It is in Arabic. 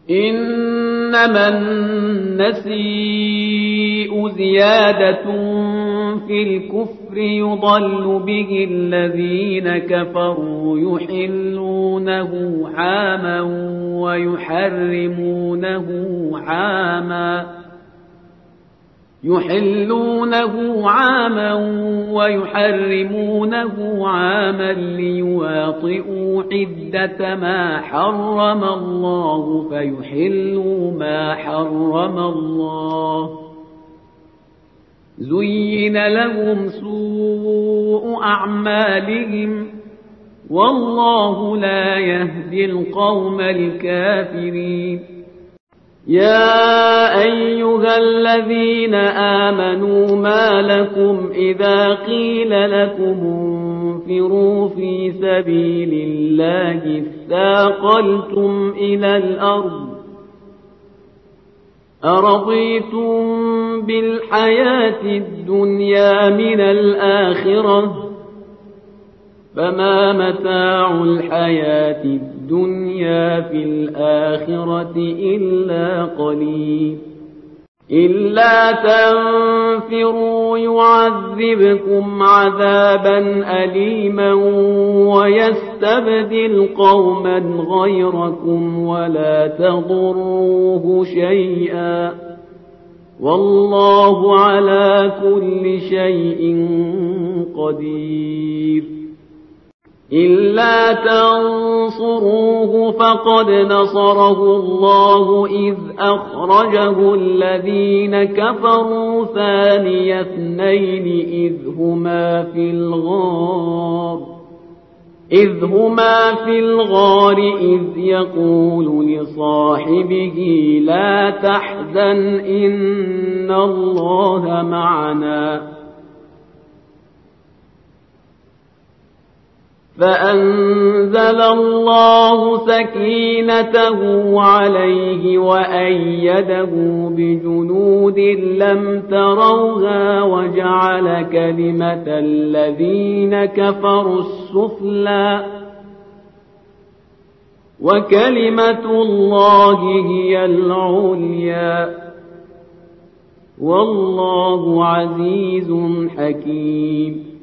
إنما النسيء زيادة في الكفر يضل به الذين كفروا يحلونه عاما ويحرمونه عاما ليواطئوا عدة ما حرم الله فيحلوا ما حرم الله. زين لهم سوء أعمالهم والله لا يهدي القوم الكافرين. يا أيها الذين آمنوا ما لكم إذا قيل لكم انفروا في سبيل الله اثاقلتم إلى الأرض أرضيتم بالحياة الدنيا من الآخرة فما متاع الحياة الدنيا في الآخرة إلا قليل. إلا تنفروا يعذبكم عذابا أليما ويستبدل قوما غيركم ولا تضروه شيئا والله على كل شيء قدير. إلا تنصروه فقد نصره الله إذ أخرجه الذين كفروا ثاني اثنين إذ هما في الغار إذ يقول لصاحبه لا تحزن إن الله معنا فأنزل الله سكينته عليه وأيده بجنود لم تروها وجعل كلمة الذين كفروا السفلى وكلمة الله هي العليا والله عزيز حكيم.